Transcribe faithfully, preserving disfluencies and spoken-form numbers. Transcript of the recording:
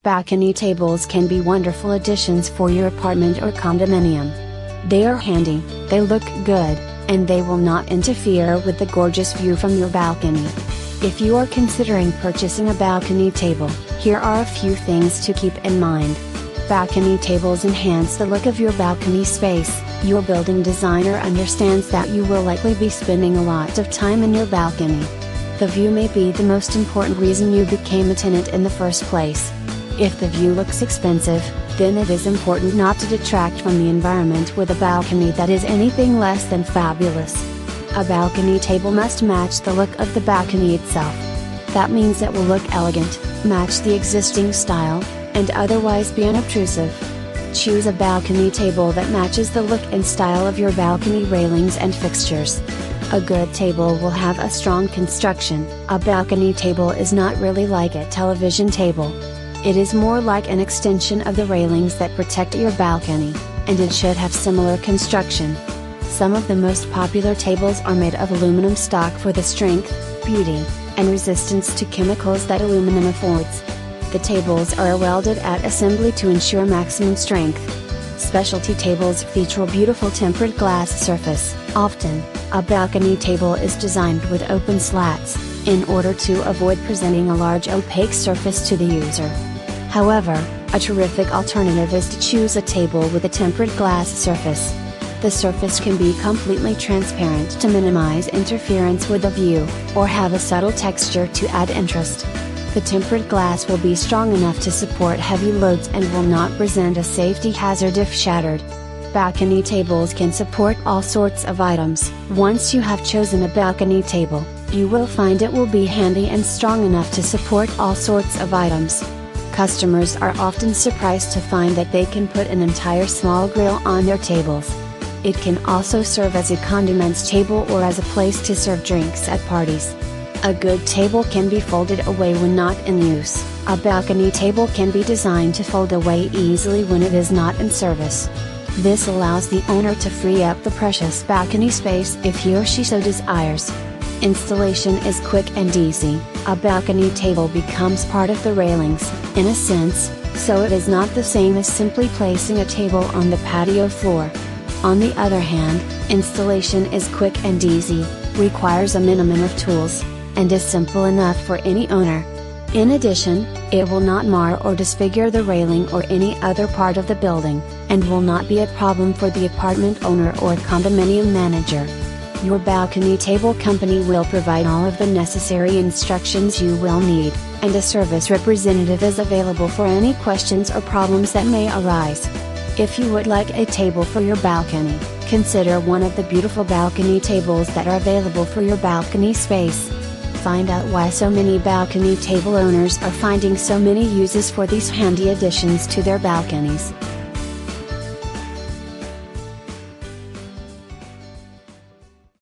Balcony tables can be wonderful additions for your apartment or condominium. They are handy, they look good, and they will not interfere with the gorgeous view from your balcony. If you are considering purchasing a balcony table, here are a few things to keep in mind. Balcony tables enhance the look of your balcony space. Your building designer understands that you will likely be spending a lot of time in your balcony. The view may be the most important reason you became a tenant in the first place. If the view looks expensive, then it is important not to detract from the environment with a balcony that is anything less than fabulous. A balcony table must match the look of the balcony itself. That means it will look elegant, match the existing style, and otherwise be unobtrusive. Choose a balcony table that matches the look and style of your balcony railings and fixtures. A good table will have a strong construction. A balcony table is not really like a television table. It is more like an extension of the railings that protect your balcony, and it should have similar construction. Some of the most popular tables are made of aluminum stock for the strength, beauty, and resistance to chemicals that aluminum affords. The tables are welded at assembly to ensure maximum strength. Specialty tables feature a beautiful tempered glass surface. Often, a balcony table is designed with open slats, in order to avoid presenting a large opaque surface to the user. However, a terrific alternative is to choose a table with a tempered glass surface. The surface can be completely transparent to minimize interference with the view, or have a subtle texture to add interest. The tempered glass will be strong enough to support heavy loads and will not present a safety hazard if shattered. Balcony tables can support all sorts of items. Once you have chosen a balcony table, you will find it will be handy and strong enough to support all sorts of items. Customers are often surprised to find that they can put an entire small grill on their tables. It can also serve as a condiments table or as a place to serve drinks at parties. A good table can be folded away when not in use. A balcony table can be designed to fold away easily when it is not in service. This allows the owner to free up the precious balcony space if he or she so desires. Installation is quick and easy. A balcony table becomes part of the railings, in a sense, so it is not the same as simply placing a table on the patio floor. On the other hand, installation is quick and easy, requires a minimum of tools, and is simple enough for any owner. In addition, it will not mar or disfigure the railing or any other part of the building, and will not be a problem for the apartment owner or condominium manager. Your balcony table company will provide all of the necessary instructions you will need, and a service representative is available for any questions or problems that may arise. If you would like a table for your balcony, consider one of the beautiful balcony tables that are available for your balcony space. Find out why so many balcony table owners are finding so many uses for these handy additions to their balconies.